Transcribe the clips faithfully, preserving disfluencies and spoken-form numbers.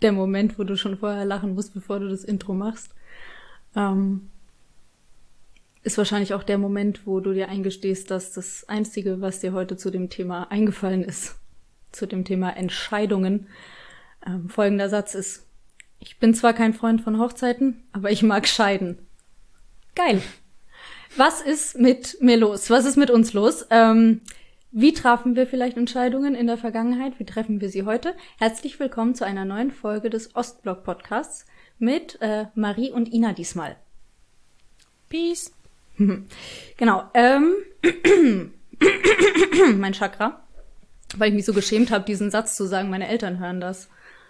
der Moment, wo du schon vorher lachen musst, bevor du das Intro machst. Ähm, ist wahrscheinlich auch der Moment, wo du dir eingestehst, dass das Einzige, was dir heute zu dem Thema eingefallen ist, zu dem Thema Entscheidungen, ähm, folgender Satz ist: Ich bin zwar kein Freund von Hochzeiten, aber ich mag scheiden. Geil. Was ist mit mir los? Was ist mit uns los? Ähm, wie trafen wir vielleicht Entscheidungen in der Vergangenheit? Wie treffen wir sie heute? Herzlich willkommen zu einer neuen Folge des Ostblock-Podcasts mit äh, Marie und Ina diesmal. Peace. Genau. Ähm, mein Chakra, weil ich mich so geschämt habe, diesen Satz zu sagen. Meine Eltern hören das.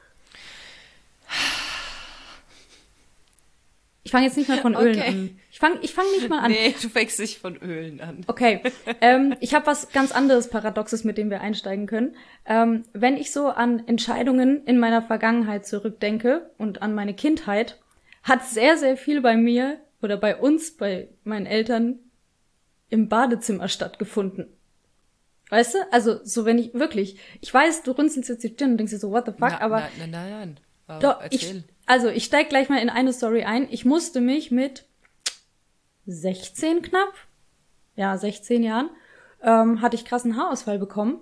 Ich fange jetzt nicht mal von Ölen Okay. an. Ich fange ich fang nicht mal an. Nee, du fängst nicht von Ölen an. Okay, ähm, ich habe was ganz anderes Paradoxes, mit dem wir einsteigen können. Ähm, wenn ich so an Entscheidungen in meiner Vergangenheit zurückdenke und an meine Kindheit, hat sehr, sehr viel bei mir oder bei uns, bei meinen Eltern im Badezimmer stattgefunden. Weißt du? Also so wenn ich, wirklich, ich weiß, du runzelst jetzt die Stirn und denkst dir so, what the fuck, Na, aber... Nein, nein, nein, nein. Aber Doch, erzähl. ich, also ich steig gleich mal in eine Story ein. Ich musste mich mit sechzehn knapp, ja, sechzehn Jahren, ähm, hatte ich krassen Haarausfall bekommen.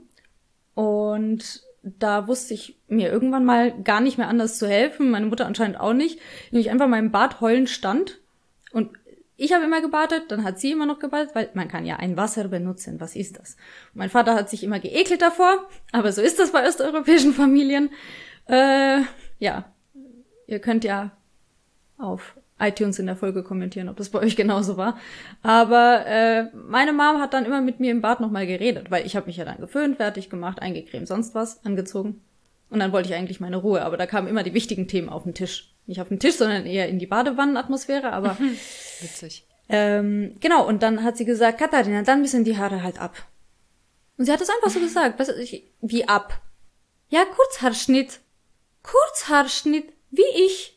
Und da wusste ich mir irgendwann mal gar nicht mehr anders zu helfen. Meine Mutter anscheinend auch nicht. Und ich einfach mal im Bad heulend stand. Und ich habe immer gebadet, dann hat sie immer noch gebadet, weil man kann ja ein Wasser benutzen. Was ist das? Und mein Vater hat sich immer geekelt davor. Aber so ist das bei osteuropäischen Familien. Äh, ja, ihr könnt ja auf iTunes in der Folge kommentieren, ob das bei euch genauso war. Aber äh, meine Mom hat dann immer mit mir im Bad nochmal geredet, weil ich habe mich ja dann geföhnt, fertig gemacht, eingecremt, sonst was, angezogen. Und dann wollte ich eigentlich meine Ruhe, aber da kamen immer die wichtigen Themen auf den Tisch. Nicht auf den Tisch, sondern eher in die Badewannenatmosphäre, aber Witzig. ähm, genau, und dann hat sie gesagt, Katharina, dann müssen die Haare halt ab. Und sie hat es einfach so gesagt, was, ich, wie ab? Ja, Kurzhaarschnitt. Kurzhaarschnitt, wie ich.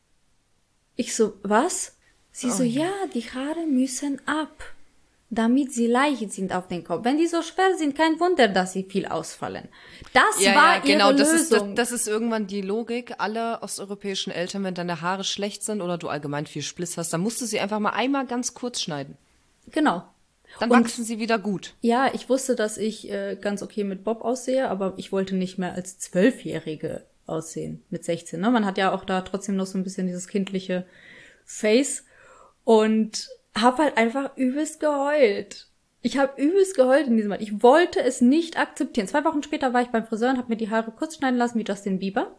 Ich so, was? Sie Oh so, ja. ja, die Haare müssen ab, damit sie leicht sind auf den Kopf. Wenn die so schwer sind, kein Wunder, dass sie viel ausfallen. Das Ja, war ja, genau, ihre das ist, das, Lösung. das ist irgendwann die Logik aller osteuropäischen Eltern, wenn deine Haare schlecht sind oder du allgemein viel Spliss hast, dann musst du sie einfach mal einmal ganz kurz schneiden. Genau. Dann Und- wachsen sie wieder gut. Ja, ich wusste, dass ich äh, ganz okay mit Bob aussehe, aber ich wollte nicht mehr als Zwölfjährige aussehen mit sechzehn. Ne? Man hat ja auch da trotzdem noch so ein bisschen dieses kindliche Face und hab halt einfach übelst geheult. Ich habe übelst geheult in diesem Mal. Ich wollte es nicht akzeptieren. Zwei Wochen später war ich beim Friseur und habe mir die Haare kurz schneiden lassen wie Justin Bieber.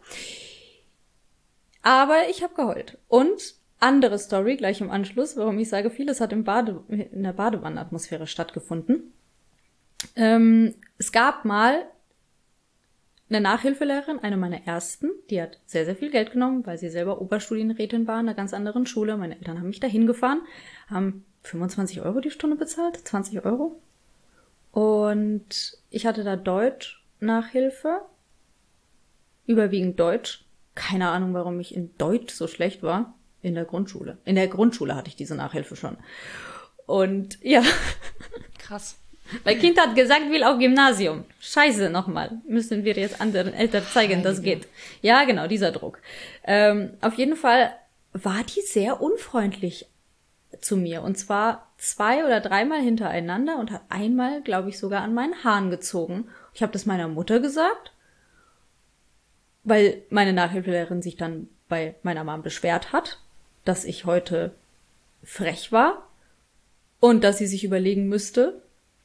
Aber ich habe geheult. Und andere Story gleich im Anschluss, warum ich sage, vieles hat im Bade, in der Badewannenatmosphäre stattgefunden. Ähm, es gab mal eine Nachhilfelehrerin, eine meiner ersten, die hat sehr, sehr viel Geld genommen, weil sie selber Oberstudienrätin war in einer ganz anderen Schule. Meine Eltern haben mich da hingefahren, haben fünfundzwanzig Euro die Stunde bezahlt, zwanzig Euro. Und ich hatte da Deutsch-Nachhilfe, überwiegend Deutsch. Keine Ahnung, warum ich in Deutsch so schlecht war. In der Grundschule. In der Grundschule hatte ich diese Nachhilfe schon. Und ja, Krass. mein Kind hat gesagt, will auf Gymnasium. Scheiße, nochmal. Müssen wir jetzt anderen Eltern zeigen, das geht. Ja, genau, dieser Druck. Ähm, auf jeden Fall war die sehr unfreundlich zu mir. Und zwar zwei oder dreimal hintereinander und hat einmal, glaube ich, sogar an meinen Haaren gezogen. Ich habe das meiner Mutter gesagt, weil meine Nachhilfelehrerin sich dann bei meiner Mom beschwert hat, dass ich heute frech war und dass sie sich überlegen müsste,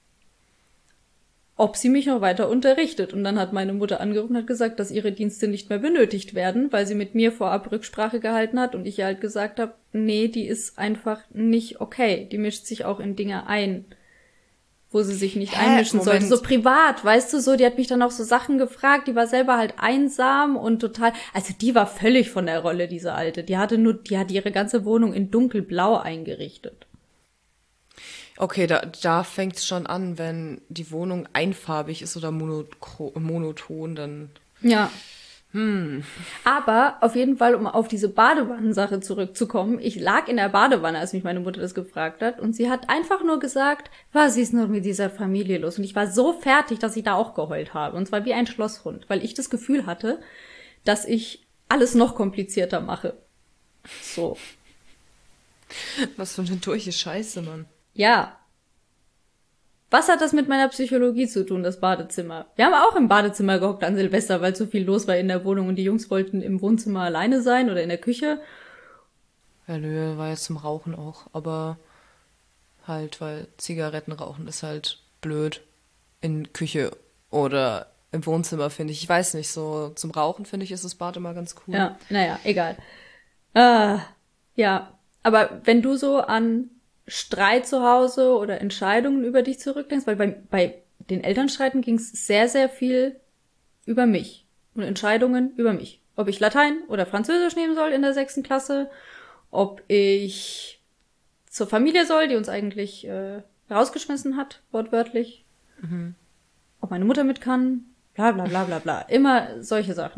ob sie mich noch weiter unterrichtet. Und dann hat meine Mutter angerufen und hat gesagt, dass ihre Dienste nicht mehr benötigt werden, weil sie mit mir vorab Rücksprache gehalten hat und ich ihr halt gesagt habe, nee, die ist einfach nicht okay. Die mischt sich auch in Dinge ein, wo sie sich nicht Hä? einmischen Moment. sollte. So privat, weißt du, so, die hat mich dann auch so Sachen gefragt, die war selber halt einsam und total, also die war völlig von der Rolle, diese Alte. Die hatte nur, die hat ihre ganze Wohnung in dunkelblau eingerichtet. Okay, da, da fängt's schon an, wenn die Wohnung einfarbig ist oder monokro- monoton, dann... Ja. Hm. Aber auf jeden Fall, um auf diese Badewannensache zurückzukommen, ich lag in der Badewanne, als mich meine Mutter das gefragt hat, und sie hat einfach nur gesagt, was ist nur mit dieser Familie los? Und ich war so fertig, dass ich da auch geheult habe. Und zwar wie ein Schlosshund, weil ich das Gefühl hatte, dass ich alles noch komplizierter mache. So. Was für eine durche Scheiße, Mann. Ja. Was hat das mit meiner Psychologie zu tun, das Badezimmer? Wir haben auch im Badezimmer gehockt an Silvester, weil so viel los war in der Wohnung und die Jungs wollten im Wohnzimmer alleine sein oder in der Küche. Ja, nö, war jetzt zum Rauchen auch, aber halt, weil Zigaretten rauchen ist halt blöd in Küche oder im Wohnzimmer, finde ich. Ich weiß nicht, so zum Rauchen, finde ich, ist das Bad immer ganz cool. Ja, naja, egal. Äh, ja, aber wenn du so an Streit zu Hause oder Entscheidungen über dich zurückdenkst, weil bei, bei den Elternstreiten ging es sehr, sehr viel über mich und Entscheidungen über mich. Ob ich Latein oder Französisch nehmen soll in der sechsten Klasse, ob ich zur Familie soll, die uns eigentlich äh, rausgeschmissen hat, wortwörtlich, Mhm. ob meine Mutter mit kann, bla bla bla bla bla. Immer solche Sachen.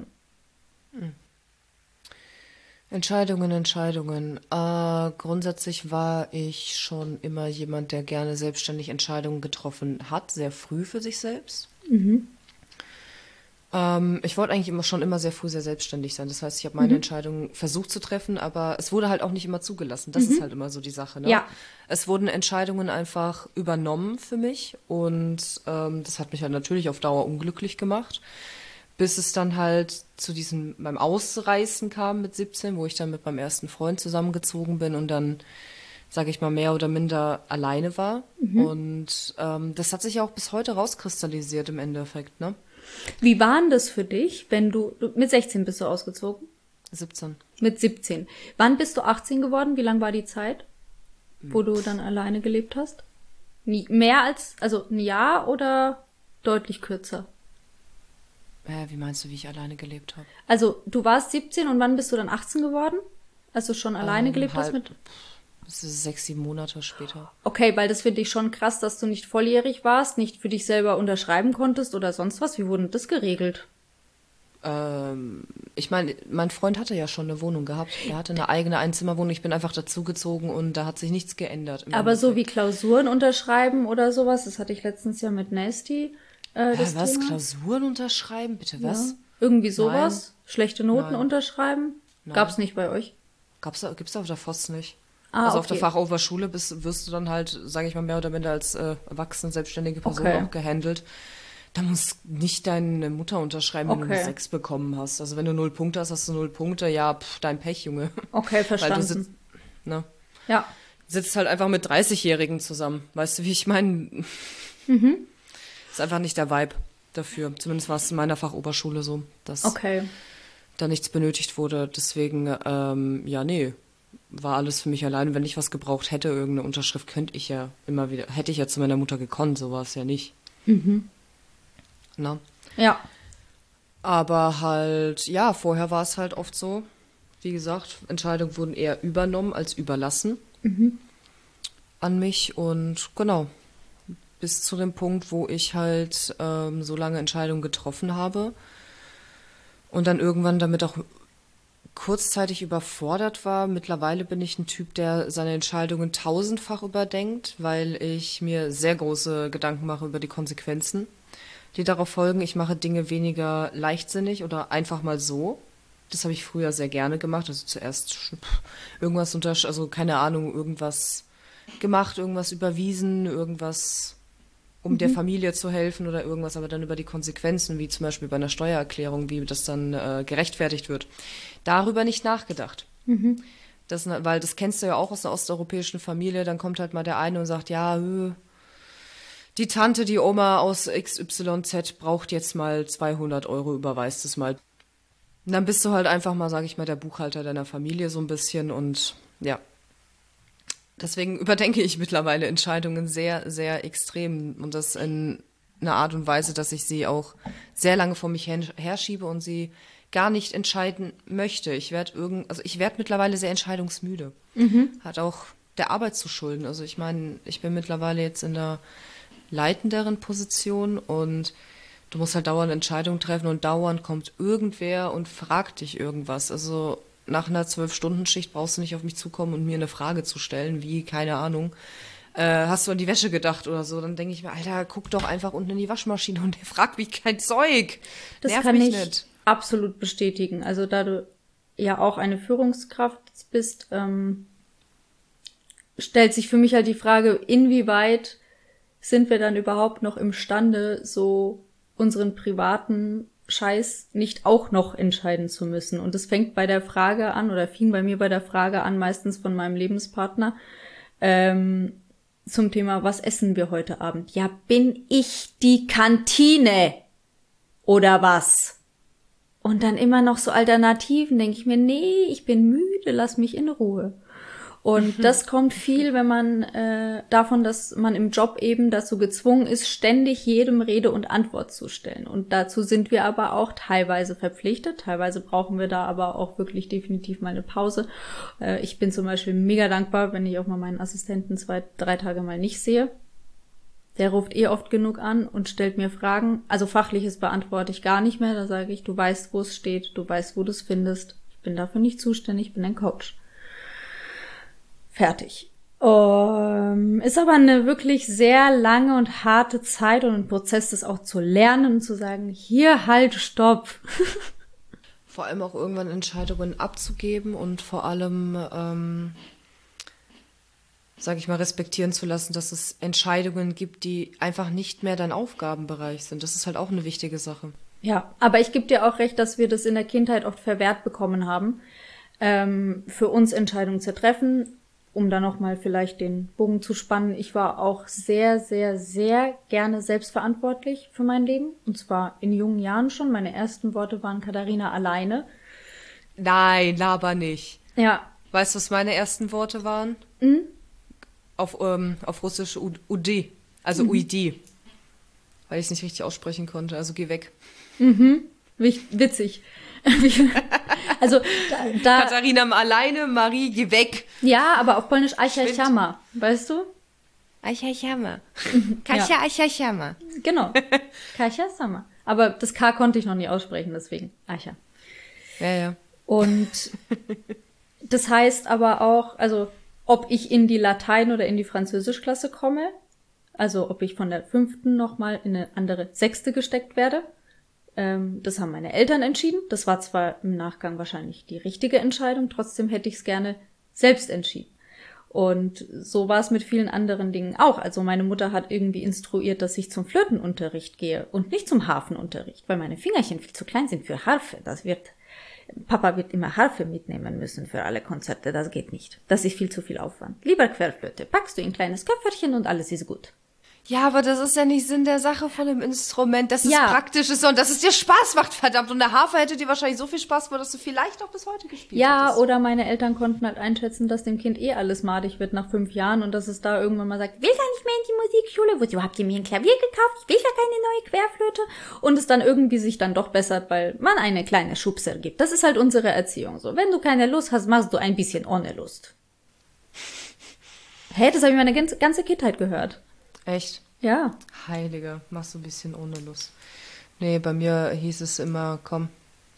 Entscheidungen, Entscheidungen. Äh, grundsätzlich war ich schon immer jemand, der gerne selbstständig Entscheidungen getroffen hat, sehr früh für sich selbst. Ähm, ich wollte eigentlich immer schon immer sehr früh sehr selbstständig sein. Das heißt, ich habe meine Entscheidungen versucht zu treffen, aber es wurde halt auch nicht immer zugelassen. Das ist halt immer so die Sache, ne? Ja. Es wurden Entscheidungen einfach übernommen für mich und ähm, das hat mich halt natürlich auf Dauer unglücklich gemacht, bis es dann halt zu diesem beim Ausreißen kam mit siebzehn, wo ich dann mit meinem ersten Freund zusammengezogen bin und dann, sage ich mal, mehr oder minder alleine war. Und ähm, das hat sich ja auch bis heute rauskristallisiert im Endeffekt, ne? Wie war denn das für dich, wenn du, du mit sechzehn bist du ausgezogen? siebzehn. Mit siebzehn. Wann bist du achtzehn geworden? Wie lang war die Zeit, wo du dann alleine gelebt hast? Nie, mehr als, also ein Jahr oder deutlich kürzer? Äh, wie meinst du, wie ich alleine gelebt habe? Also du warst siebzehn und wann bist du dann achtzehn geworden? Als du schon alleine Ähm, gelebt hast halb- mit... Das ist sechs, sieben Monate später. Okay, weil das finde ich schon krass, dass du nicht volljährig warst, nicht für dich selber unterschreiben konntest oder sonst was. Wie wurde das geregelt? Ähm, ich meine, mein Freund hatte ja schon eine Wohnung gehabt. Er hatte eine eigene Einzimmerwohnung. Ich bin einfach dazugezogen und da hat sich nichts geändert. im Aber so wie Endeffekt. Klausuren unterschreiben oder sowas, das hatte ich letztens ja mit Nasty, äh, das Hä, was? Thema. Klausuren unterschreiben? Bitte was? Ja. Irgendwie sowas? Schlechte Noten Nein. unterschreiben? Nein. Gab's nicht bei euch? Gab's da, gibt's da auf der Voss nicht. Ah, also auf der okay. Fachoberschule bist, wirst du dann halt, sage ich mal, mehr oder minder als äh, erwachsene, selbstständige Person Okay. auch gehandelt. Da muss nicht deine Mutter unterschreiben, wenn du Okay. eine sechs bekommen hast. Also wenn du null Punkte hast, hast du null Punkte. Ja, pff, dein Pech, Junge. Okay, Weil du verstanden. sitzt, ne, Ja. sitzt halt einfach mit dreißig-Jährigen zusammen. Weißt du, wie ich meine? Mhm. Ist einfach nicht der Vibe dafür. Zumindest war es in meiner Fachoberschule so, dass Okay. da nichts benötigt wurde. Deswegen, ähm, ja, nee, war alles für mich alleine. Wenn ich was gebraucht hätte, irgendeine Unterschrift, könnte ich ja immer wieder, hätte ich ja zu meiner Mutter gekonnt, so war es ja nicht. Mhm. Na? Ja. Aber halt, ja, vorher war es halt oft so, wie gesagt, Entscheidungen wurden eher übernommen als überlassen an mich und genau, bis zu dem Punkt, wo ich halt ähm, so lange Entscheidungen getroffen habe und dann irgendwann damit auch kurzzeitig überfordert war. Mittlerweile bin ich ein Typ, der seine Entscheidungen tausendfach überdenkt, weil ich mir sehr große Gedanken mache über die Konsequenzen, die darauf folgen. Ich mache Dinge weniger leichtsinnig oder einfach mal so. Das habe ich früher sehr gerne gemacht. Also zuerst pff, irgendwas unter, also keine Ahnung, irgendwas gemacht, irgendwas überwiesen, irgendwas um der Familie zu helfen oder irgendwas, aber dann über die Konsequenzen, wie zum Beispiel bei einer Steuererklärung, wie das dann äh, gerechtfertigt wird. Darüber nicht nachgedacht. Das, weil das kennst du ja auch aus einer osteuropäischen Familie, dann kommt halt mal der eine und sagt, ja, äh, die Tante, die Oma aus X Y Z braucht jetzt mal zweihundert Euro, überweist es mal. Und dann bist du halt einfach mal, sag ich mal, der Buchhalter deiner Familie so ein bisschen und ja. Deswegen überdenke ich mittlerweile Entscheidungen sehr, sehr extrem und das in einer Art und Weise, dass ich sie auch sehr lange vor mich her herschiebe und sie gar nicht entscheiden möchte. Ich werde irgend, also ich werde mittlerweile sehr entscheidungsmüde. Hat auch der Arbeit zu schulden. Also ich meine, ich bin mittlerweile jetzt in der leitenderen Position und du musst halt dauernd Entscheidungen treffen und dauernd kommt irgendwer und fragt dich irgendwas. Also nach einer Zwölf-Stunden-Schicht brauchst du nicht auf mich zukommen und mir eine Frage zu stellen, wie, keine Ahnung, äh, hast du an die Wäsche gedacht oder so? Dann denke ich mir, Alter, guck doch einfach unten in die Waschmaschine und der fragt mich kein Zeug. Das Nerv kann mich ich nicht. absolut bestätigen. Also da du ja auch eine Führungskraft bist, ähm, stellt sich für mich halt die Frage, inwieweit sind wir dann überhaupt noch imstande, so unseren privaten Scheiß nicht auch noch entscheiden zu müssen. Und das fängt bei der Frage an, oder fing bei mir bei der Frage an, meistens von meinem Lebenspartner, ähm, zum Thema, was essen wir heute Abend? Ja, bin ich die Kantine? Oder was? Und dann immer noch so Alternativen, denke ich mir, nee, ich bin müde, lass mich in Ruhe. Und das kommt viel, wenn man äh, davon, dass man im Job eben dazu gezwungen ist, ständig jedem Rede und Antwort zu stellen. Und dazu sind wir aber auch teilweise verpflichtet. Teilweise brauchen wir da aber auch wirklich definitiv mal eine Pause. Äh, ich bin zum Beispiel mega dankbar, wenn ich auch mal meinen Assistenten zwei, drei Tage mal nicht sehe. Der ruft eh oft genug an und stellt mir Fragen. Also Fachliches beantworte ich gar nicht mehr. Da sage ich, du weißt, wo es steht, du weißt, wo du es findest. Ich bin dafür nicht zuständig, ich bin ein Coach. Fertig. Um, ist aber eine wirklich sehr lange und harte Zeit und ein Prozess, das auch zu lernen und zu sagen, hier, halt, stopp. Vor allem auch irgendwann Entscheidungen abzugeben und vor allem, ähm, sage ich mal, respektieren zu lassen, dass es Entscheidungen gibt, die einfach nicht mehr dein Aufgabenbereich sind. Das ist halt auch eine wichtige Sache. Ja, aber ich gebe dir auch recht, dass wir das in der Kindheit oft verwehrt bekommen haben, ähm, für uns Entscheidungen zu treffen. Um da nochmal vielleicht den Bogen zu spannen, ich war auch sehr, sehr, sehr gerne selbstverantwortlich für mein Leben. Und zwar in jungen Jahren schon. Meine ersten Worte waren Katharina alleine. Nein, laber nicht. Ja. Weißt du, was meine ersten Worte waren? Mhm. Auf, ähm, auf Russisch U D, also mhm. U I D. Weil ich es nicht richtig aussprechen konnte, also geh weg. Mhm. Witzig. Also da, da Katharina alleine, Marie, geh weg. Ja, aber auf Polnisch Aichachama, weißt du? Aichachama. Kasia Aichachama. Genau. Kasia Sama. Aber das K konnte ich noch nie aussprechen, deswegen Aicha. Ja, ja. Und das heißt aber auch, also ob ich in die Latein- oder in die Französischklasse komme, also ob ich von der fünften nochmal in eine andere sechste gesteckt werde, das haben meine Eltern entschieden. Das war zwar im Nachgang wahrscheinlich die richtige Entscheidung, trotzdem hätte ich es gerne selbst entschieden. Und so war es mit vielen anderen Dingen auch. Also meine Mutter hat irgendwie instruiert, dass ich zum Flötenunterricht gehe und nicht zum Harfenunterricht, weil meine Fingerchen viel zu klein sind für Harfe. Das wird, Papa wird immer Harfe mitnehmen müssen für alle Konzerte. Das geht nicht. Das ist viel zu viel Aufwand. Lieber Querflöte, packst du in ein kleines Köfferchen und alles ist gut. Ja, aber das ist ja nicht Sinn der Sache von dem Instrument, dass es ja. praktisch ist und dass es dir Spaß macht, verdammt. Und der Harfe hätte dir wahrscheinlich so viel Spaß gemacht, dass du vielleicht auch bis heute gespielt ja, hättest. Ja, oder meine Eltern konnten halt einschätzen, dass dem Kind eh alles madig wird nach fünf Jahren und dass es da irgendwann mal sagt, will gar nicht mehr in die Musikschule, wozu habt ihr mir ein Klavier gekauft, ich will ja keine neue Querflöte. Und es dann irgendwie sich dann doch bessert, weil man eine kleine Schubser gibt. Das ist halt unsere Erziehung so. Wenn du keine Lust hast, machst du ein bisschen ohne Lust. Hey, das habe ich meine ganze Kindheit gehört. Echt? Ja. Heilige, machst du ein bisschen ohne Lust. Nee, bei mir hieß es immer, komm,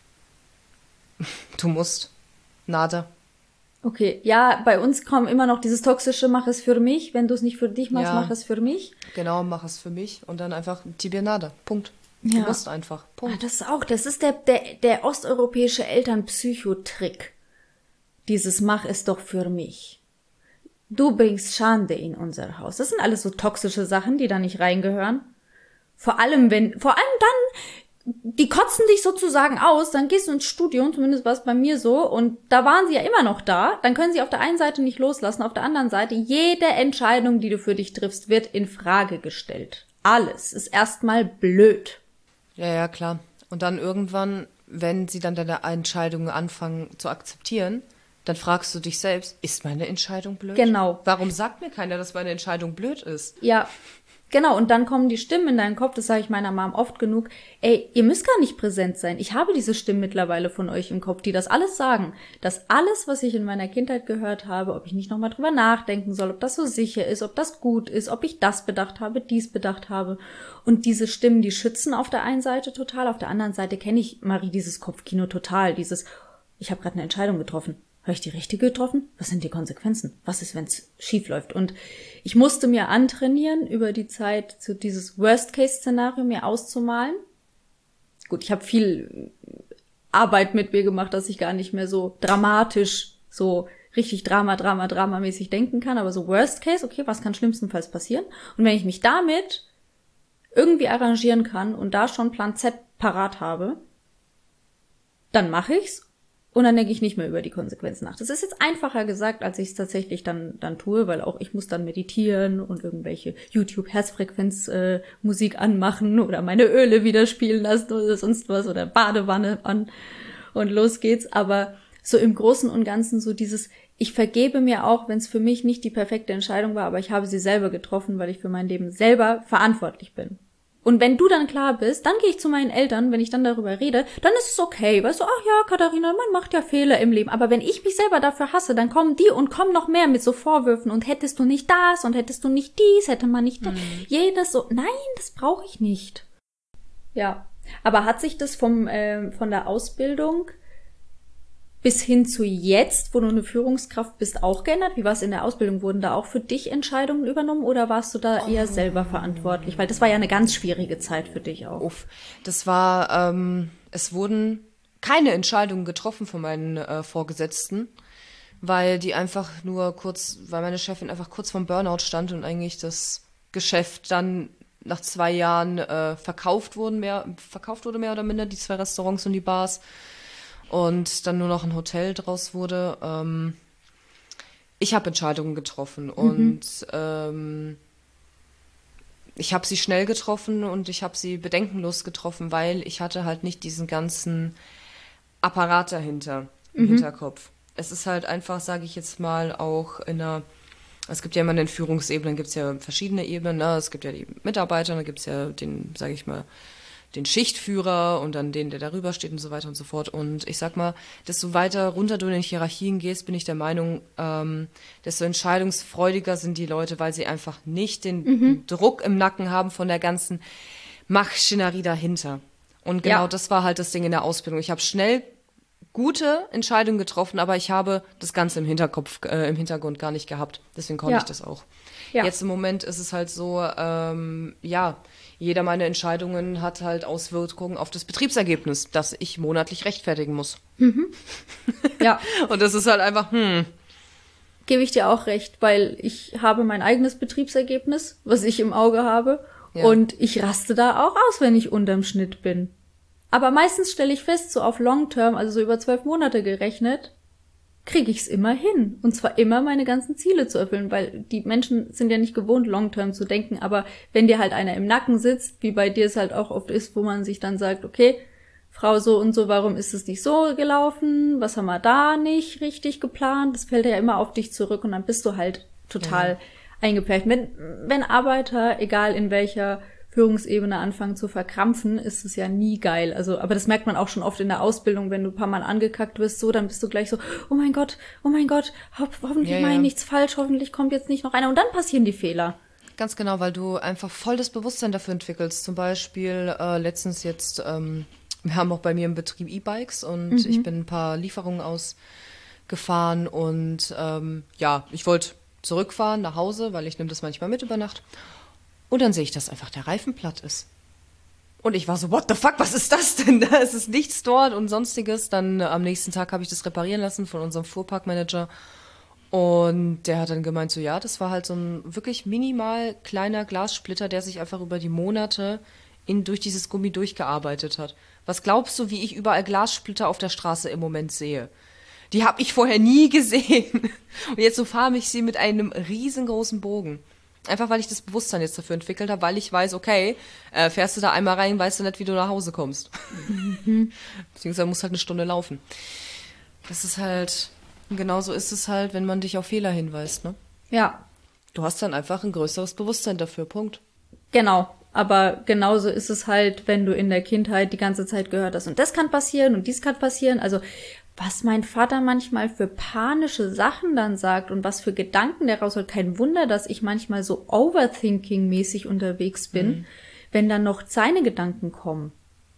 du musst. Nada. Okay, ja, bei uns kommt immer noch dieses toxische, mach es für mich. Wenn du es nicht für dich machst, ja. mach es für mich. Genau, mach es für mich. Und dann einfach tibia nada. Punkt. Du ja. musst einfach. Punkt. Ah, das ist auch, das ist der, der, der osteuropäische Elternpsychotrick. Dieses mach es doch für mich. Du bringst Schande in unser Haus. Das sind alles so toxische Sachen, die da nicht reingehören. Vor allem, wenn, vor allem dann, die kotzen dich sozusagen aus, dann gehst du ins Studium, zumindest war es bei mir so, und da waren sie ja immer noch da, dann können sie auf der einen Seite nicht loslassen, auf der anderen Seite, jede Entscheidung, die du für dich triffst, wird in Frage gestellt. Alles ist erstmal blöd. Ja, ja, klar. Und dann irgendwann, wenn sie dann deine Entscheidungen anfangen zu akzeptieren, dann fragst du dich selbst, ist meine Entscheidung blöd? Genau. Warum sagt mir keiner, dass meine Entscheidung blöd ist? Ja, genau. Und dann kommen die Stimmen in deinen Kopf, das sage ich meiner Mom oft genug, ey, ihr müsst gar nicht präsent sein. Ich habe diese Stimmen mittlerweile von euch im Kopf, die das alles sagen. Dass alles, was ich in meiner Kindheit gehört habe, ob ich nicht nochmal drüber nachdenken soll, ob das so sicher ist, ob das gut ist, ob ich das bedacht habe, dies bedacht habe. Und diese Stimmen, die schützen auf der einen Seite total, auf der anderen Seite kenne ich, Marie, dieses Kopfkino total, dieses, ich habe gerade eine Entscheidung getroffen. Habe ich die richtige getroffen? Was sind die Konsequenzen? Was ist, wenn es schief läuft? Und ich musste mir antrainieren, über die Zeit so dieses Worst-Case-Szenario mir auszumalen. Gut, ich habe viel Arbeit mit mir gemacht, dass ich gar nicht mehr so dramatisch, so richtig Drama, Drama, Drama-mäßig denken kann. Aber so Worst Case, okay, was kann schlimmstenfalls passieren? Und wenn ich mich damit irgendwie arrangieren kann und da schon Plan Z parat habe, dann mache ich's. Und dann denke ich nicht mehr über die Konsequenzen nach. Das ist jetzt einfacher gesagt, als ich es tatsächlich dann dann tue, weil auch ich muss dann meditieren und irgendwelche YouTube-Herzfrequenz-Musik äh, anmachen oder meine Öle wieder spielen lassen oder sonst was oder Badewanne an und los geht's. Aber so im Großen und Ganzen so dieses, ich vergebe mir auch, wenn es für mich nicht die perfekte Entscheidung war, aber ich habe sie selber getroffen, weil ich für mein Leben selber verantwortlich bin. Und wenn du dann klar bist, dann gehe ich zu meinen Eltern, wenn ich dann darüber rede, dann ist es okay, weißt du, ach ja, Katharina, man macht ja Fehler im Leben. Aber wenn ich mich selber dafür hasse, dann kommen die und kommen noch mehr mit so Vorwürfen und hättest du nicht das und hättest du nicht dies, hätte man nicht mhm. jenes, so, nein, das brauche ich nicht. Ja, aber hat sich das vom äh, von der Ausbildung bis hin zu jetzt, wo du eine Führungskraft bist, auch geändert? Wie war es in der Ausbildung? Wurden da auch für dich Entscheidungen übernommen oder warst du da eher selber verantwortlich? Weil das war ja eine ganz schwierige Zeit für dich auch. Uff, das war, ähm, es wurden keine Entscheidungen getroffen von meinen äh, Vorgesetzten, weil die einfach nur kurz, weil meine Chefin einfach kurz vorm Burnout stand und eigentlich das Geschäft dann nach zwei Jahren äh, verkauft wurden, mehr, verkauft wurde mehr oder minder, die zwei Restaurants und die Bars. Und dann nur noch ein Hotel draus wurde. Ähm, ich habe Entscheidungen getroffen mhm. und ähm, ich habe sie schnell getroffen und ich habe sie bedenkenlos getroffen, weil ich hatte halt nicht diesen ganzen Apparat dahinter im mhm. Hinterkopf. Es ist halt einfach, sage ich jetzt mal, auch in einer, es gibt ja immer in den Führungsebenen, gibt es ja verschiedene Ebenen, ne? Es gibt ja die Mitarbeiter, da gibt es ja den, sage ich mal, den Schichtführer und dann den, der darüber steht und so weiter und so fort. Und ich sag mal, desto weiter runter du in den Hierarchien gehst, bin ich der Meinung, ähm, desto entscheidungsfreudiger sind die Leute, weil sie einfach nicht den mhm. Druck im Nacken haben von der ganzen Maschinerie dahinter. Und genau ja. das war halt das Ding in der Ausbildung. Ich habe schnell gute Entscheidungen getroffen, aber ich habe das Ganze im Hinterkopf, äh, im Hintergrund gar nicht gehabt. Deswegen konnte ja. ich das auch. Ja. Jetzt im Moment ist es halt so, ähm, ja, jeder meiner Entscheidungen hat halt Auswirkungen auf das Betriebsergebnis, das ich monatlich rechtfertigen muss. Mhm. Ja. Und das ist halt einfach, hm. Gebe ich dir auch recht, weil ich habe mein eigenes Betriebsergebnis, was ich im Auge habe. Ja. Und ich raste da auch aus, wenn ich unterm Schnitt bin. Aber meistens stelle ich fest, so auf Long Term, also so über zwölf Monate gerechnet, kriege ich es immer hin. Und zwar immer meine ganzen Ziele zu erfüllen, weil die Menschen sind ja nicht gewohnt, Long-Term zu denken. Aber wenn dir halt einer im Nacken sitzt, wie bei dir es halt auch oft ist, wo man sich dann sagt, okay, Frau so und so, warum ist es nicht so gelaufen? Was haben wir da nicht richtig geplant? Das fällt ja immer auf dich zurück und dann bist du halt total ja. eingepfercht. Wenn, wenn Arbeiter, egal in welcher Führungsebene anfangen zu verkrampfen, ist es ja nie geil. Also, aber das merkt man auch schon oft in der Ausbildung, wenn du ein paar Mal angekackt wirst, so, dann bist du gleich so, oh mein Gott, oh mein Gott, ho- hoffentlich ja, mache ich ja. nichts falsch, hoffentlich kommt jetzt nicht noch einer. Und dann passieren die Fehler. Ganz genau, weil du einfach voll das Bewusstsein dafür entwickelst. Zum Beispiel äh, letztens jetzt, ähm, wir haben auch bei mir im Betrieb E-Bikes und mhm. ich bin ein paar Lieferungen ausgefahren und ähm, ja, ich wollte zurückfahren nach Hause, weil ich nehme das manchmal mit über Nacht. Und dann sehe ich, dass einfach der Reifen platt ist. Und ich war so, what the fuck, was ist das denn? Da ist es nichts dort und sonstiges. Dann äh, am nächsten Tag habe ich das reparieren lassen von unserem Fuhrparkmanager. Und der hat dann gemeint, so ja, das war halt so ein wirklich minimal kleiner Glassplitter, der sich einfach über die Monate in, durch dieses Gummi durchgearbeitet hat. Was glaubst du, wie ich überall Glassplitter auf der Straße im Moment sehe? Die habe ich vorher nie gesehen. Und jetzt so fahre ich sie mit einem riesengroßen Bogen. Einfach, weil ich das Bewusstsein jetzt dafür entwickelt habe, weil ich weiß, okay, äh, fährst du da einmal rein, weißt du nicht, wie du nach Hause kommst. Mhm. Beziehungsweise musst halt eine Stunde laufen. Das ist halt, genauso ist es halt, wenn man dich auf Fehler hinweist, ne? Ja. Du hast dann einfach ein größeres Bewusstsein dafür, Punkt. Genau, aber genauso ist es halt, wenn du in der Kindheit die ganze Zeit gehört hast, und das kann passieren und dies kann passieren, also was mein Vater manchmal für panische Sachen dann sagt und was für Gedanken der rausholt. Kein Wunder, dass ich manchmal so Overthinking-mäßig unterwegs bin, mhm. wenn dann noch seine Gedanken kommen.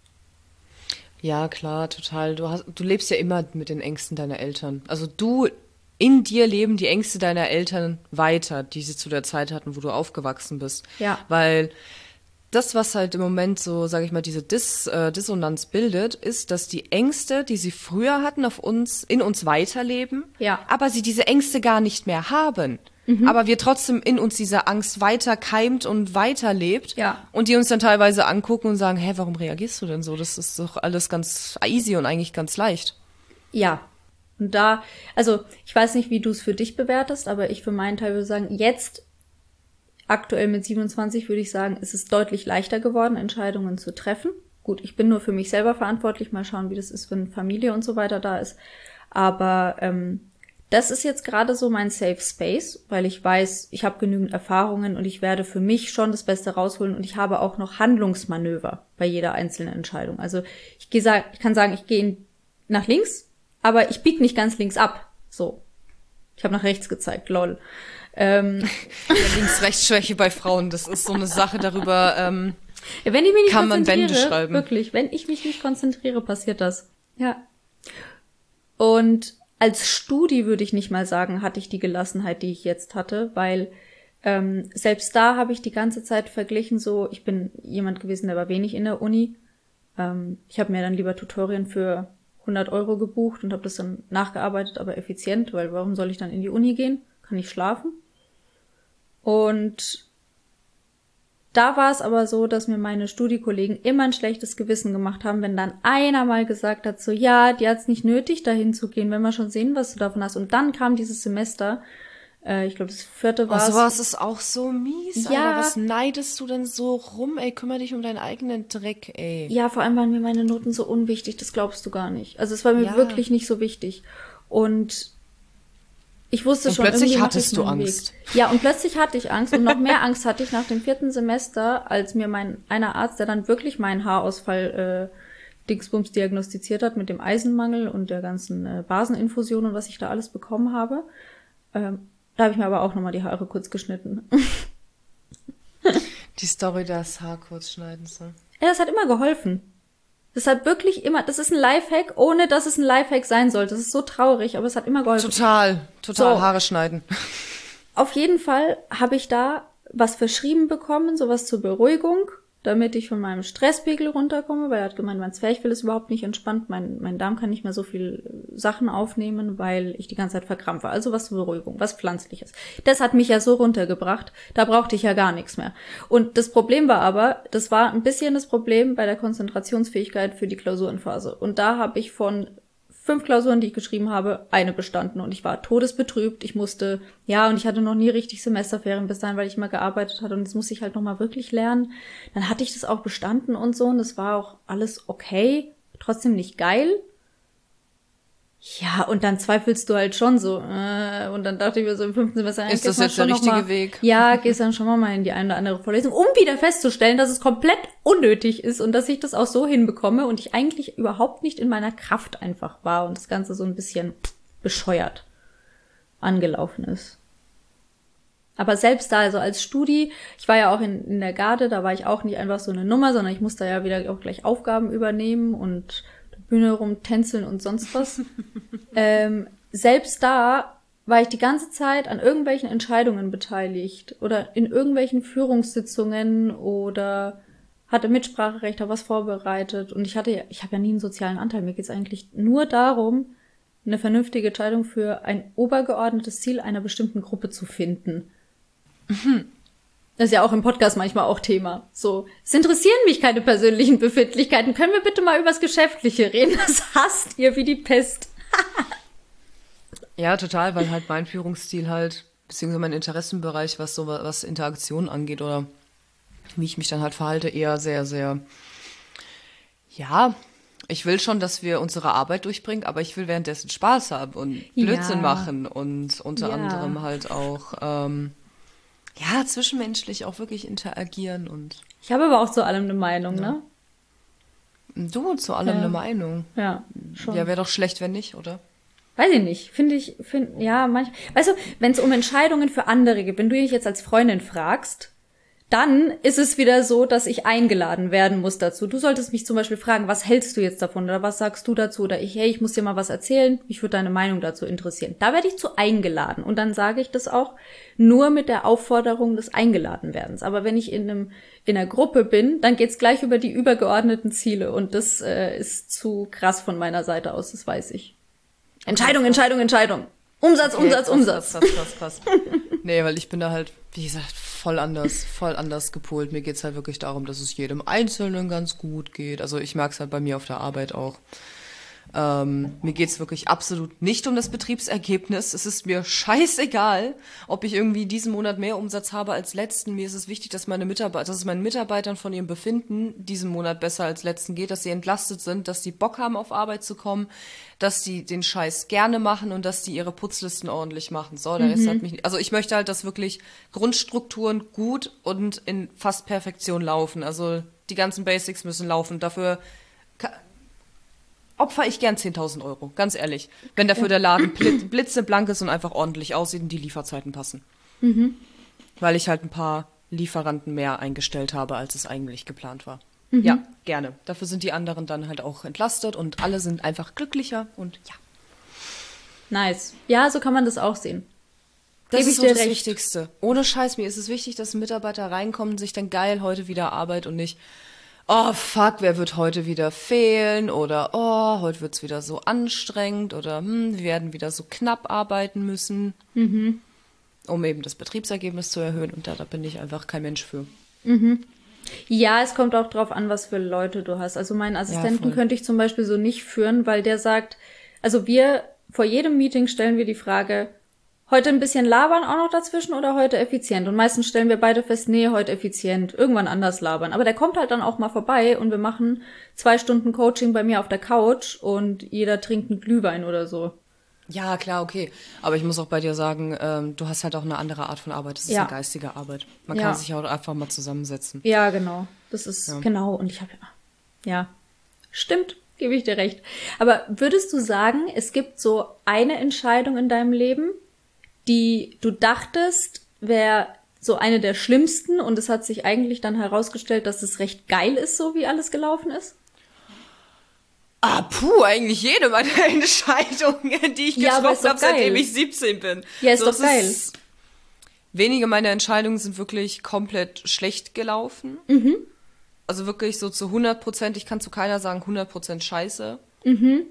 Ja, klar, total. Du hast, du lebst ja immer mit den Ängsten deiner Eltern. Also du, in dir leben die Ängste deiner Eltern weiter, die sie zu der Zeit hatten, wo du aufgewachsen bist. Ja. Weil das, was halt im Moment so, sage ich mal, diese Dis, äh, Dissonanz bildet, ist, dass die Ängste, die sie früher hatten, auf uns, in uns weiterleben, Ja. aber sie diese Ängste gar nicht mehr haben. Mhm. Aber wir trotzdem in uns diese Angst weiter keimt und weiterlebt. Ja. Und die uns dann teilweise angucken und sagen, hä, warum reagierst du denn so? Das ist doch alles ganz easy und eigentlich ganz leicht. Ja. Und da, also ich weiß nicht, wie du es für dich bewertest, aber ich für meinen Teil würde sagen, jetzt aktuell mit siebenundzwanzig würde ich sagen, ist es deutlich leichter geworden, Entscheidungen zu treffen. Gut, ich bin nur für mich selber verantwortlich. Mal schauen, wie das ist, wenn Familie und so weiter da ist. Aber ähm, das ist jetzt gerade so mein Safe Space, weil ich weiß, ich habe genügend Erfahrungen und ich werde für mich schon das Beste rausholen und ich habe auch noch Handlungsmanöver bei jeder einzelnen Entscheidung. Also ich, geh, ich kann sagen, ich gehe nach links, aber ich biege nicht ganz links ab. So. Ich habe nach rechts gezeigt, lol. Ähm, ja, Links-Rechts-Schwäche bei Frauen, das ist so eine Sache darüber, ähm, ja, wenn ich mich nicht kann man konzentriere, Bände schreiben. Wirklich, wenn ich mich nicht konzentriere, passiert das. Ja. Und als Studi würde ich nicht mal sagen, hatte ich die Gelassenheit, die ich jetzt hatte, weil ähm, selbst da habe ich die ganze Zeit verglichen, so, ich bin jemand gewesen, der war wenig in der Uni. Ähm, ich habe mir dann lieber Tutorien für hundert Euro gebucht und habe das dann nachgearbeitet, aber effizient, weil warum soll ich dann in die Uni gehen? Kann ich schlafen? Und da war es aber so, dass mir meine Studiekollegen immer ein schlechtes Gewissen gemacht haben, wenn dann einer mal gesagt hat, so, ja, die hat's nicht nötig, dahin zu gehen, wenn wir schon sehen, was du davon hast. Und dann kam dieses Semester, äh, ich glaube, das vierte war es. Oh, sowas ist auch so mies, Ja. Alter. Was neidest du denn so rum, ey? Kümmere dich um deinen eigenen Dreck, ey. Ja, vor allem waren mir meine Noten so unwichtig, das glaubst du gar nicht. Also es war mir Ja. wirklich nicht so wichtig. Und ich wusste Und schon, plötzlich irgendwie mache hattest ich du meinen Angst. Weg. Ja, und plötzlich hatte ich Angst und noch mehr Angst hatte ich nach dem vierten Semester, als mir mein einer Arzt, der dann wirklich meinen Haarausfall äh, Dingsbums diagnostiziert hat mit dem Eisenmangel und der ganzen äh, Baseninfusion und was ich da alles bekommen habe. Ähm, da habe ich mir aber auch nochmal die Haare kurz geschnitten. Die Story des Haarkurzschneidens, ne? Ja, das hat immer geholfen. Das hat wirklich immer, das ist ein Lifehack, ohne dass es ein Lifehack sein sollte. Das ist so traurig, aber es hat immer geholfen. Total, total So. Haare schneiden. Auf jeden Fall habe ich da was verschrieben bekommen, sowas zur Beruhigung, damit ich von meinem Stresspegel runterkomme, weil er hat gemeint, mein Zwerchfell ist überhaupt nicht entspannt, mein, mein Darm kann nicht mehr so viel Sachen aufnehmen, weil ich die ganze Zeit verkrampfe. Also was zur Beruhigung, was Pflanzliches. Das hat mich ja so runtergebracht, da brauchte ich ja gar nichts mehr. Und das Problem war aber, das war ein bisschen das Problem bei der Konzentrationsfähigkeit für die Klausurenphase. Und da habe ich von fünf Klausuren, die ich geschrieben habe, eine bestanden und ich war todesbetrübt. Ich musste, ja, und ich hatte noch nie richtig Semesterferien bis dahin, weil ich immer gearbeitet hatte und das musste ich halt nochmal wirklich lernen. Dann hatte ich das auch bestanden und so und das war auch alles okay, trotzdem nicht geil. Ja, und dann zweifelst du halt schon so. Äh, und dann dachte ich mir so im fünften Semester, Ist das jetzt der richtige mal, Weg? Ja, gehst dann schon mal in die eine oder andere Vorlesung, um wieder festzustellen, dass es komplett unnötig ist und dass ich das auch so hinbekomme und ich eigentlich überhaupt nicht in meiner Kraft einfach war und das Ganze so ein bisschen bescheuert angelaufen ist. Aber selbst da, also als Studi, ich war ja auch in, in der Garde, da war ich auch nicht einfach so eine Nummer, sondern ich musste ja wieder auch gleich Aufgaben übernehmen und Bühne rumtänzeln und sonst was. ähm, selbst da war ich die ganze Zeit an irgendwelchen Entscheidungen beteiligt oder in irgendwelchen Führungssitzungen oder hatte Mitspracherecht, habe was vorbereitet und ich hatte ja, ich habe ja nie einen sozialen Anteil. Mir geht es eigentlich nur darum, eine vernünftige Entscheidung für ein obergeordnetes Ziel einer bestimmten Gruppe zu finden. Mhm. Das ist ja auch im Podcast manchmal auch Thema. So, es interessieren mich keine persönlichen Befindlichkeiten. Können wir bitte mal übers Geschäftliche reden? Das hasst ihr wie die Pest. Ja, total, weil halt mein Führungsstil halt, beziehungsweise mein Interessenbereich, was so was Interaktion angeht oder wie ich mich dann halt verhalte, eher sehr, sehr, ja, ich will schon, dass wir unsere Arbeit durchbringen, aber ich will währenddessen Spaß haben und Blödsinn Ja. machen und unter Ja. anderem halt auch, ähm, ja, zwischenmenschlich auch wirklich interagieren und Ich habe aber auch zu allem eine Meinung, ne? du zu allem Ja. eine Meinung. Ja, schon. Ja, wäre doch schlecht, wenn nicht, oder? Weiß ich nicht. Finde ich, find, ja, manchmal. Weißt du, wenn es um Entscheidungen für andere geht, wenn du dich jetzt als Freundin fragst, dann ist es wieder so, dass ich eingeladen werden muss dazu. Du solltest mich zum Beispiel fragen, was hältst du jetzt davon oder was sagst du dazu oder ich, hey, ich muss dir mal was erzählen, mich würde deine Meinung dazu interessieren. Da werde ich zu eingeladen und dann sage ich das auch nur mit der Aufforderung des Eingeladenwerdens. Aber wenn ich in einem in einer Gruppe bin, dann geht's gleich über die übergeordneten Ziele und das äh, ist zu krass von meiner Seite aus, das weiß ich. Entscheidung, Entscheidung, Entscheidung. Umsatz, okay, Umsatz, krass, Umsatz. Krass, krass, krass, krass. Nee, weil ich bin da halt, wie gesagt, voll anders, voll anders gepolt. Mir geht's halt wirklich darum, dass es jedem Einzelnen ganz gut geht. Also ich merk's halt bei mir auf der Arbeit auch. Ähm, mir geht's wirklich absolut nicht um das Betriebsergebnis. Es ist mir scheißegal, ob ich irgendwie diesen Monat mehr Umsatz habe als letzten. Mir ist es wichtig, dass meine Mitarbeiter, dass es meinen Mitarbeitern von ihrem Befinden diesen Monat besser als letzten geht, dass sie entlastet sind, dass sie Bock haben, auf Arbeit zu kommen, dass sie den Scheiß gerne machen und dass die ihre Putzlisten ordentlich machen. So, da ist halt mich nicht, also ich möchte halt, dass wirklich Grundstrukturen gut und in fast Perfektion laufen. Also die ganzen Basics müssen laufen. Dafür opfer ich gern zehntausend Euro, ganz ehrlich. Wenn dafür der Laden blitzeblank ist und einfach ordentlich aussieht und die Lieferzeiten passen. Mhm. Weil ich halt ein paar Lieferanten mehr eingestellt habe, als es eigentlich geplant war. Mhm. Ja, gerne. Dafür sind die anderen dann halt auch entlastet und alle sind einfach glücklicher und ja. Nice. Ja, so kann man das auch sehen. Das ist so das Wichtigste. Ohne Scheiß, mir ist es wichtig, dass ein Mitarbeiter reinkommt und sich dann geil heute wieder Arbeit und nicht oh, fuck, wer wird heute wieder fehlen? Oder, oh, heute wird's wieder so anstrengend. Oder, hm, wir werden wieder so knapp arbeiten müssen. Mhm. Um eben das Betriebsergebnis zu erhöhen. Und da, da bin ich einfach kein Mensch für. Mhm. Ja, es kommt auch drauf an, was für Leute du hast. Also meinen Assistenten ja, könnte ich zum Beispiel so nicht führen, weil der sagt, also wir, vor jedem Meeting stellen wir die Frage, heute ein bisschen labern auch noch dazwischen oder heute effizient? Und meistens stellen wir beide fest, nee, heute effizient, irgendwann anders labern. Aber der kommt halt dann auch mal vorbei und wir machen zwei Stunden Coaching bei mir auf der Couch und jeder trinkt einen Glühwein oder so. Ja, klar, okay. Aber ich muss auch bei dir sagen, ähm, du hast halt auch eine andere Art von Arbeit. Das ist ja eine geistige Arbeit. Man ja. kann sich auch einfach mal zusammensetzen. Ja, genau. Das ist, ja. genau. Und ich habe, ja, stimmt, gebe ich dir recht. Aber würdest du sagen, es gibt so eine Entscheidung in deinem Leben, die du dachtest, wäre so eine der schlimmsten und es hat sich eigentlich dann herausgestellt, dass es recht geil ist, so wie alles gelaufen ist? Ah, puh, eigentlich jede meiner Entscheidungen, die ich ja, getroffen habe, seitdem ich siebzehn bin. Ja, ist so, doch geil. Ist, wenige meiner Entscheidungen sind wirklich komplett schlecht gelaufen. Mhm. Also wirklich so zu hundert Prozent, ich kann zu keiner sagen hundert Prozent scheiße. Mhm.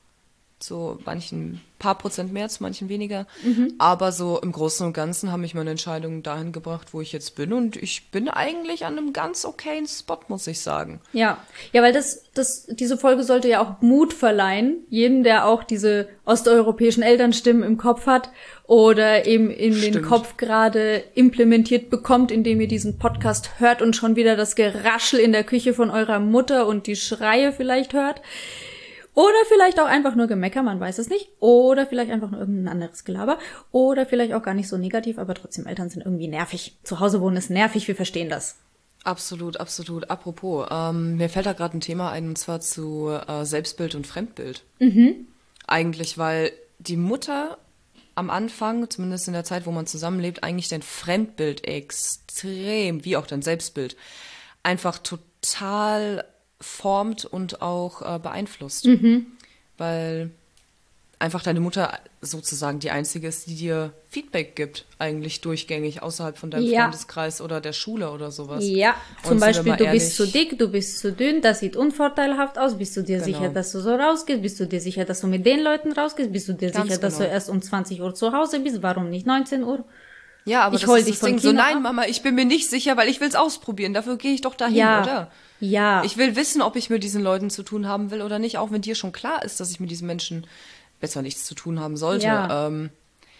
Zu manchen paar Prozent mehr, zu manchen weniger. Mhm. Aber so im Großen und Ganzen haben mich meine Entscheidungen dahin gebracht, wo ich jetzt bin. Und ich bin eigentlich an einem ganz okayen Spot, muss ich sagen. Ja, ja, weil das, das, diese Folge sollte ja auch Mut verleihen. Jedem, der auch diese osteuropäischen Elternstimmen im Kopf hat oder eben in Stimmt. den Kopf gerade implementiert bekommt, indem ihr diesen Podcast hört und schon wieder das Geraschel in der Küche von eurer Mutter und die Schreie vielleicht hört. Oder vielleicht auch einfach nur Gemecker, man weiß es nicht. Oder vielleicht einfach nur irgendein anderes Gelaber. Oder vielleicht auch gar nicht so negativ, aber trotzdem, Eltern sind irgendwie nervig. Zu Hause wohnen ist nervig, wir verstehen das. Absolut, absolut. Apropos, ähm, mir fällt da gerade ein Thema ein, und zwar zu äh, Selbstbild und Fremdbild. Mhm. Eigentlich, weil die Mutter am Anfang, zumindest in der Zeit, wo man zusammenlebt, eigentlich dein Fremdbild extrem, wie auch dein Selbstbild, einfach total formt und auch äh, beeinflusst. Mhm. Weil einfach deine Mutter sozusagen die einzige ist, die dir Feedback gibt, eigentlich durchgängig, außerhalb von deinem ja. Freundeskreis oder der Schule oder sowas. Ja, und zum Beispiel, du ehrlich, bist zu dick, du bist zu dünn, das sieht unvorteilhaft aus, bist du dir genau. sicher, dass du so rausgehst, bist du dir sicher, dass du mit den Leuten rausgehst, bist du dir Ganz sicher, genau. dass du erst um zwanzig Uhr zu Hause bist, warum nicht neunzehn Uhr? Ja, aber ich das ist das Ding. So, nein, Mama, ich bin mir nicht sicher, weil ich will's ausprobieren. Dafür gehe ich doch dahin, ja. oder? Ja. Ich will wissen, ob ich mit diesen Leuten zu tun haben will oder nicht, auch wenn dir schon klar ist, dass ich mit diesen Menschen besser nichts zu tun haben sollte. Ja, ähm,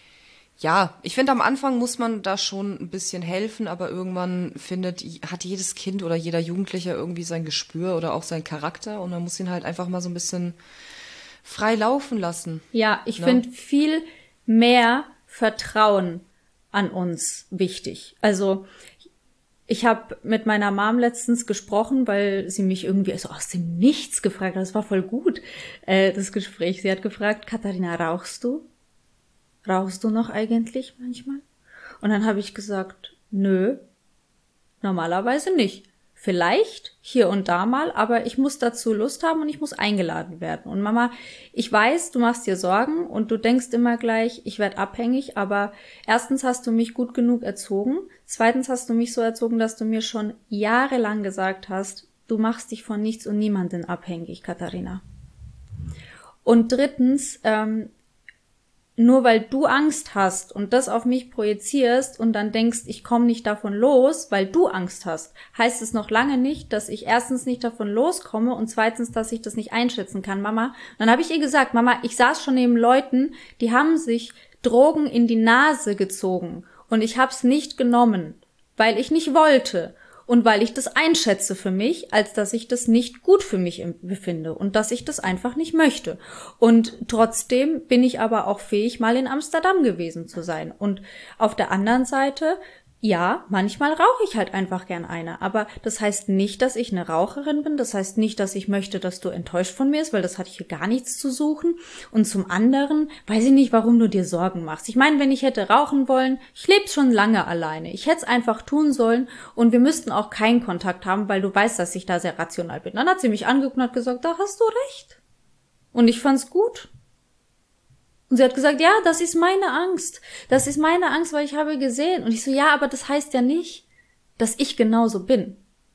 ja ich finde, am Anfang muss man da schon ein bisschen helfen, aber irgendwann findet, hat jedes Kind oder jeder Jugendliche irgendwie sein Gespür oder auch seinen Charakter und man muss ihn halt einfach mal so ein bisschen frei laufen lassen. Ja, ich ne? finde viel mehr Vertrauen an uns wichtig. Also ich habe mit meiner Mom letztens gesprochen, weil sie mich irgendwie so aus dem Nichts gefragt hat. Das war voll gut, äh, das Gespräch. Sie hat gefragt, Katharina, rauchst du? Rauchst du noch eigentlich manchmal? Und dann habe ich gesagt, nö. Normalerweise nicht. Vielleicht hier und da mal, aber ich muss dazu Lust haben und ich muss eingeladen werden. Und Mama, ich weiß, du machst dir Sorgen und du denkst immer gleich, ich werde abhängig, aber erstens hast du mich gut genug erzogen, zweitens hast du mich so erzogen, dass du mir schon jahrelang gesagt hast, du machst dich von nichts und niemanden abhängig, Katharina. Und drittens, ähm, nur weil du Angst hast und das auf mich projizierst und dann denkst, ich komme nicht davon los, weil du Angst hast, heißt es noch lange nicht, dass ich erstens nicht davon loskomme und zweitens, dass ich das nicht einschätzen kann, Mama. Und dann habe ich ihr gesagt, Mama, ich saß schon neben Leuten, die haben sich Drogen in die Nase gezogen und ich habe es nicht genommen, weil ich nicht wollte. Und weil ich das einschätze für mich, als dass ich das nicht gut für mich befinde und dass ich das einfach nicht möchte. Und trotzdem bin ich aber auch fähig, mal in Amsterdam gewesen zu sein. Und auf der anderen Seite, ja, manchmal rauche ich halt einfach gern eine. Aber das heißt nicht, dass ich eine Raucherin bin. Das heißt nicht, dass ich möchte, dass du enttäuscht von mir bist, weil das hat hier gar nichts zu suchen. Und zum anderen weiß ich nicht, warum du dir Sorgen machst. Ich meine, wenn ich hätte rauchen wollen, ich lebe schon lange alleine. Ich hätte es einfach tun sollen und wir müssten auch keinen Kontakt haben, weil du weißt, dass ich da sehr rational bin. Dann hat sie mich angeguckt und hat gesagt, da hast du recht. Und ich fand's gut. Und sie hat gesagt, ja, das ist meine Angst. Das ist meine Angst, weil ich habe gesehen. Und ich so, ja, aber das heißt ja nicht, dass ich genauso bin.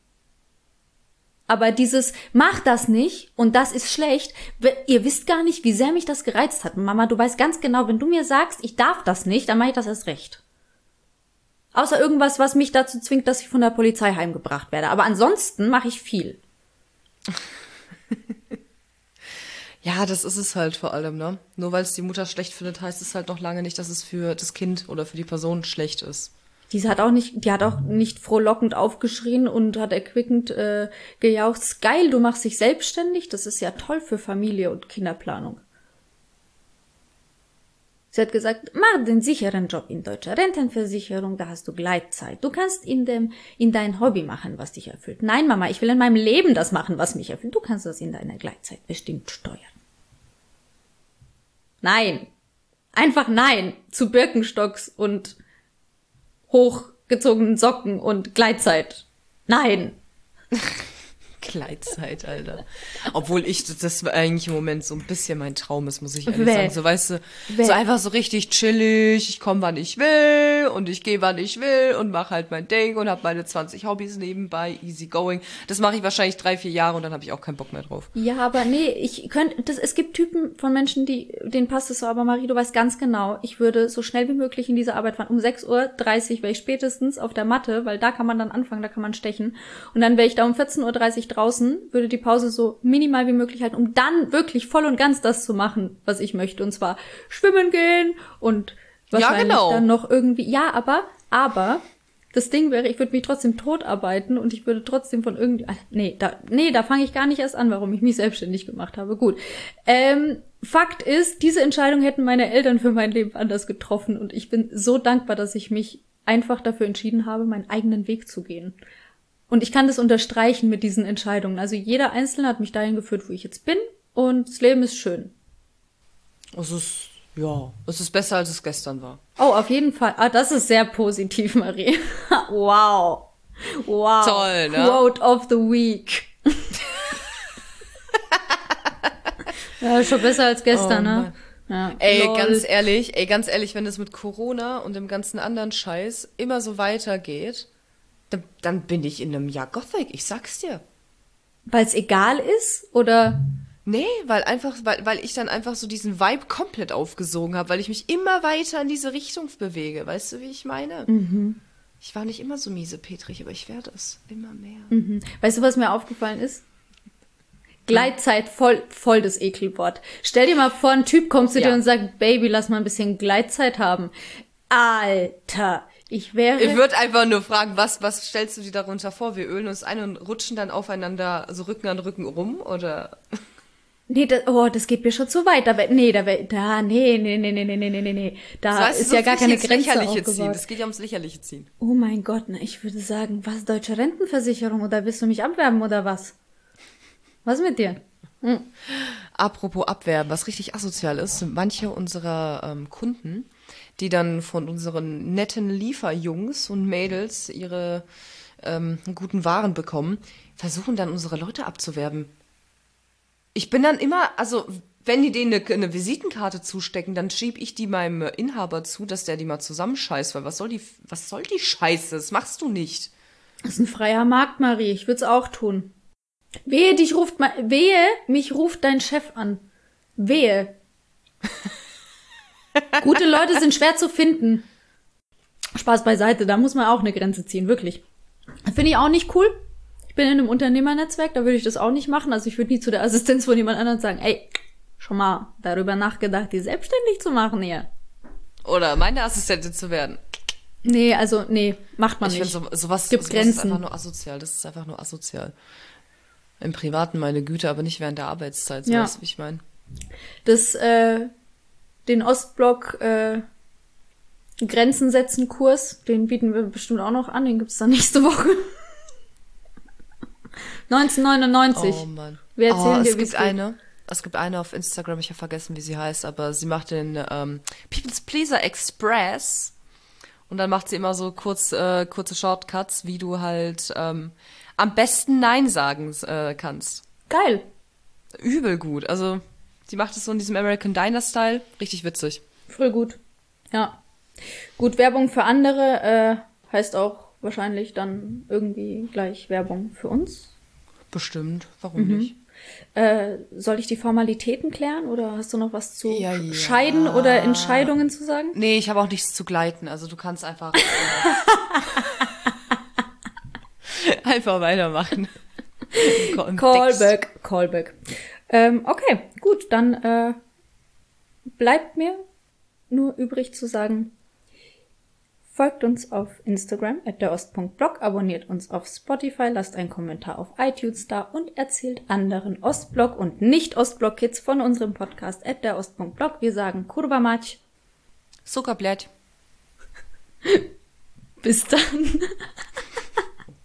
Aber dieses, mach das nicht und das ist schlecht, ihr wisst gar nicht, wie sehr mich das gereizt hat. Mama, du weißt ganz genau, wenn du mir sagst, ich darf das nicht, dann mache ich das erst recht. Außer irgendwas, was mich dazu zwingt, dass ich von der Polizei heimgebracht werde. Aber ansonsten mache ich viel. Ja, das ist es halt vor allem, ne? Nur weil es die Mutter schlecht findet, heißt es halt noch lange nicht, dass es für das Kind oder für die Person schlecht ist. Die hat auch nicht, die hat auch nicht frohlockend aufgeschrien und hat erquickend äh, gejauchzt. Geil, du machst dich selbstständig. Das ist ja toll für Familie und Kinderplanung. Sie hat gesagt, mach den sicheren Job in deutscher Rentenversicherung, da hast du Gleitzeit. Du kannst in dem, in dein Hobby machen, was dich erfüllt. Nein, Mama, ich will in meinem Leben das machen, was mich erfüllt. Du kannst das in deiner Gleitzeit bestimmt steuern. Nein. Einfach nein zu Birkenstocks und hochgezogenen Socken und Gleitzeit. Nein. Gleitzeit, Alter. Obwohl ich, das eigentlich im Moment so ein bisschen mein Traum ist, muss ich ehrlich Wäh. sagen. So, weißt du, Wäh. so einfach so richtig chillig, ich komme, wann ich will und ich gehe, wann ich will und mache halt mein Ding und habe meine zwanzig Hobbys nebenbei, easy going. Das mache ich wahrscheinlich drei, vier Jahre und dann habe ich auch keinen Bock mehr drauf. Ja, aber nee, ich könnte, das, es gibt Typen von Menschen, die, denen passt es so, aber Marie, du weißt ganz genau, ich würde so schnell wie möglich in diese Arbeit fahren. Um sechs Uhr dreißig wäre ich spätestens auf der Matte, weil da kann man dann anfangen, da kann man stechen. Und dann wäre ich da um vierzehn Uhr dreißig draußen, würde die Pause so minimal wie möglich halten, um dann wirklich voll und ganz das zu machen, was ich möchte. Und zwar schwimmen gehen und wahrscheinlich ja, genau. dann noch irgendwie, ja, aber, aber, das Ding wäre, ich würde mich trotzdem tot arbeiten und ich würde trotzdem von irgendwie, nee, da, nee, da fange ich gar nicht erst an, warum ich mich selbstständig gemacht habe. Gut. Ähm, Fakt ist, diese Entscheidung hätten meine Eltern für mein Leben anders getroffen und ich bin so dankbar, dass ich mich einfach dafür entschieden habe, meinen eigenen Weg zu gehen. Und ich kann das unterstreichen mit diesen Entscheidungen. Also jeder Einzelne hat mich dahin geführt, wo ich jetzt bin und das Leben ist schön. Es ist, ja, es ist besser, als es gestern war. Oh, auf jeden Fall. Ah, das ist sehr positiv, Marie. Wow. Wow. Toll, ne? Quote of the week. Ja, schon besser als gestern, Oh, ne? Ja. Ey, Lol. ganz ehrlich, ey, ganz ehrlich, wenn es mit Corona und dem ganzen anderen Scheiß immer so weitergeht, dann, dann bin ich in einem Jahr Gothic, ich sag's dir. Weil es egal ist? Oder? Nee, weil einfach, weil, weil ich dann einfach so diesen Vibe komplett aufgesogen habe, weil ich mich immer weiter in diese Richtung bewege. Weißt du, wie ich meine? Mhm. Ich war nicht immer so miesepetrig, aber ich werde es immer mehr. Mhm. Weißt du, was mir aufgefallen ist? Gleitzeit, voll, voll das Ekelwort. Stell dir mal vor, ein Typ kommt zu Ja. dir und sagt, Baby, lass mal ein bisschen Gleitzeit haben. Alter, ich wäre... Ich würde einfach nur fragen, was, was stellst du dir darunter vor? Wir ölen uns ein und rutschen dann aufeinander so Rücken an Rücken rum, oder? Nee, das, oh, das geht mir schon zu weit. Da wär, nee, da wär, da, nee, nee, nee, nee, nee, nee, nee, nee. Da Das heißt, ist so ja gar keine ins Grenze Lächerliche ziehen. aufgebaut. Es geht ja ums Lächerliche ziehen. Oh mein Gott, na, ich würde sagen, was, deutsche Rentenversicherung, oder willst du mich abwerben, oder was? Was mit dir? Hm. Apropos Abwerben, was richtig asozial ist, sind manche unserer ähm, Kunden, die dann von unseren netten Lieferjungs und Mädels ihre ähm, einen guten Waren bekommen, versuchen dann unsere Leute abzuwerben. Ich bin dann immer, also wenn die denen eine, eine Visitenkarte zustecken, dann schieb ich die meinem Inhaber zu, dass der die mal zusammenscheißt, weil was soll die, was soll die Scheiße? Das machst du nicht. Das ist ein freier Markt, Marie. Ich würde es auch tun. Wehe, dich ruft mal, wehe, mich ruft dein Chef an. Wehe. Gute Leute sind schwer zu finden. Spaß beiseite, da muss man auch eine Grenze ziehen, wirklich. Finde ich auch nicht cool. Ich bin in einem Unternehmernetzwerk, da würde ich das auch nicht machen. Also ich würde nie zu der Assistenz von jemand anderem sagen, ey, schon mal darüber nachgedacht, die selbstständig zu machen hier. Oder meine Assistentin zu werden. Nee, also, nee, macht man ich nicht. Ich finde, so, sowas, Gibt sowas Grenzen. ist einfach nur asozial. Das ist einfach nur asozial. Im Privaten meine Güte, aber nicht während der Arbeitszeit. So Ja. weißt du, wie ich meine. Das, äh, den Ostblock, äh, Grenzen setzen Kurs, den bieten wir bestimmt auch noch an, den gibt's dann nächste Woche. neunzehnhundertneunundneunzig. Oh Mann. Wir erzählen oh, dir, es wie es gibt eine, es gibt eine auf Instagram, ich habe vergessen, wie sie heißt, aber sie macht den ähm, People's Pleaser Express und dann macht sie immer so kurz, äh, kurze Shortcuts, wie du halt ähm, am besten Nein sagen äh, kannst. Geil. Übel gut. Also, die macht es so in diesem American Diner-Style. Richtig witzig. Voll gut. Ja. Gut, Werbung für andere äh, heißt auch wahrscheinlich dann irgendwie gleich Werbung für uns. Bestimmt. Warum Mhm. nicht? Äh, soll ich die Formalitäten klären oder hast du noch was zu Ja, ja. Scheiden oder Entscheidungen zu sagen? Nee, ich habe auch nichts zu gleiten. Also, du kannst einfach einfach weitermachen. Im Callback, Callback. Ähm, okay, gut, dann äh, bleibt mir nur übrig zu sagen, folgt uns auf Instagram at der ost punkt blog, abonniert uns auf Spotify, lasst einen Kommentar auf iTunes da und erzählt anderen Ostblock und Nicht-Ostblock-Kids von unserem Podcast at der ost punkt blog. Wir sagen Kurwa Mać. Zuckerblät. Bis dann.